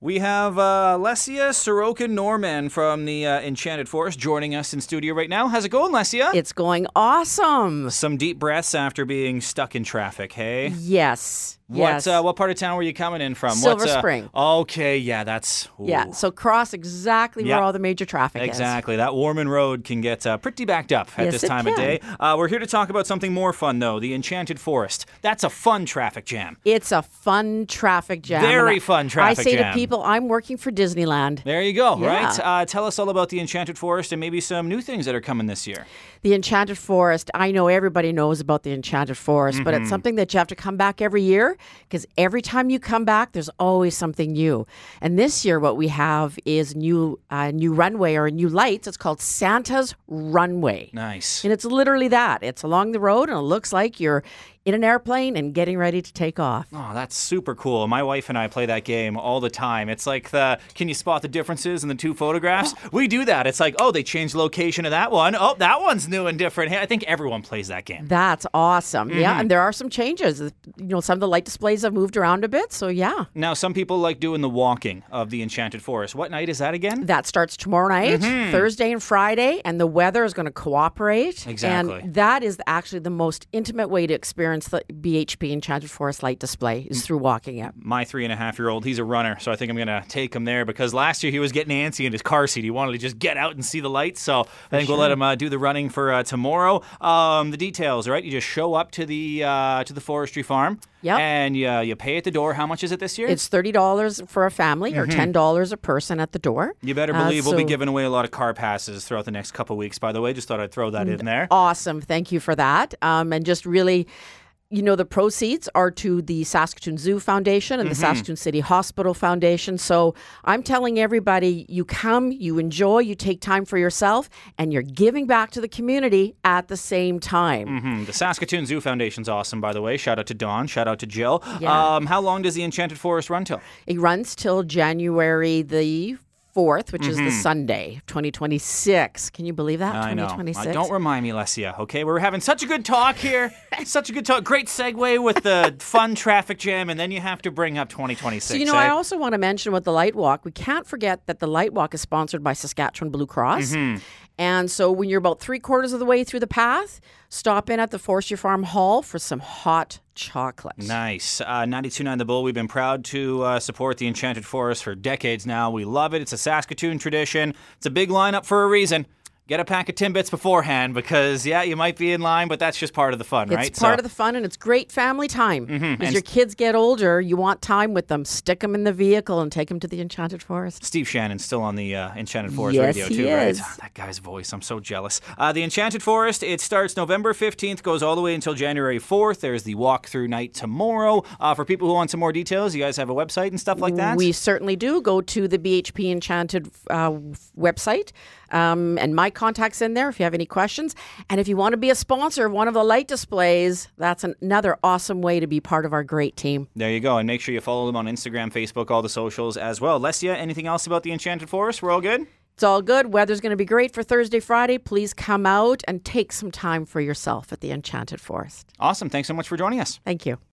We have Lesia Sorokin-Norman from the Enchanted Forest joining us in studio right now. How's it going, Lesia? It's going awesome. Some deep breaths after being stuck in traffic, hey? Yes. What part of town were you coming in from? Silver Spring. Okay, yeah, that's... Ooh. Yeah, so cross exactly where all the major traffic is. Exactly. That Warman Road can get pretty backed up at this time of day. We're here to talk about something more fun, though, the Enchanted Forest. That's a fun traffic jam. It's a fun traffic jam. Very fun traffic jam. I say to people, I'm working for Disneyland. There you go, right? Tell us all about the Enchanted Forest and maybe some new things that are coming this year. The Enchanted Forest, I know everybody knows about the Enchanted Forest, but it's something that you have to come back every year because every time you come back, there's always something new. And this year, what we have is new runway or new lights. It's called Santa's Runway. Nice. And it's literally that. It's along the road, and it looks like you're in an airplane and getting ready to take off. Oh, that's super cool. My wife and I play that game all the time. It's like can you spot the differences in the two photographs? We do that. It's like, oh, they changed the location of that one. Oh, that one's new and different. Hey, I think everyone plays that game. That's awesome. Yeah, and there are some changes. Some of the light displays have moved around a bit, so yeah. Now, some people like doing the walking of the Enchanted Forest. What night is that again? That starts tomorrow night, Thursday and Friday, and the weather is going to cooperate. Exactly. And that is actually the most intimate way to experience the BHP Enchanted Forest light display is through walking it. My 3.5-year-old, he's a runner, so I think I'm going to take him there because last year he was getting antsy in his car seat. He wanted to just get out and see the lights, so I think we'll let him do the running for tomorrow. The details, right? You just show up to the forestry farm. Yep. And you pay at the door. How much is it this year? It's $30 for a family or $10 a person at the door. You better believe we'll be giving away a lot of car passes throughout the next couple weeks, by the way. Just thought I'd throw that in there. Awesome. Thank you for that. And just really... the proceeds are to the Saskatoon Zoo Foundation and the Saskatoon City Hospital Foundation. So I'm telling everybody, you come, you enjoy, you take time for yourself, and you're giving back to the community at the same time. The Saskatoon Zoo Foundation's awesome, by the way. Shout out to Dawn. Shout out to Jill. Yeah. How long does the Enchanted Forest run till? It runs till January the 4th, which is the Sunday, 2026. Can you believe that? I know. 2026. Don't remind me, Lesia, okay? We're having such a good talk here. Such a good talk. Great segue with the fun traffic jam, and then you have to bring up 2026. So, I also want to mention with the Light Walk, we can't forget that the Light Walk is sponsored by Saskatchewan Blue Cross. And so when you're about 3/4 of the way through the path, stop in at the Forestry Farm Hall for some hot chocolate. Nice. 92.9 The Bull, we've been proud to support the Enchanted Forest for decades now. We love it. It's a Saskatoon tradition. It's a big lineup for a reason. Get a pack of Timbits beforehand because, you might be in line, but that's just part of the fun, right? It's part of the fun, and it's great family time. As your kids get older, you want time with them. Stick them in the vehicle and take them to the Enchanted Forest. Steve Shannon's still on the Enchanted Forest Yes, radio, he too, is. right? That guy's voice. I'm so jealous. The Enchanted Forest, it starts November 15th, goes all the way until January 4th. There's the walk-through night tomorrow. For people who want some more details, you guys have a website and stuff like that? We certainly do. Go to the BHP Enchanted website. And my contact's in there if you have any questions. And if you want to be a sponsor of one of the light displays, that's another awesome way to be part of our great team. There you go. And make sure you follow them on Instagram, Facebook, all the socials as well. Lesia, anything else about the Enchanted Forest? We're all good? It's all good. Weather's going to be great for Thursday, Friday. Please come out and take some time for yourself at the Enchanted Forest. Awesome. Thanks so much for joining us. Thank you.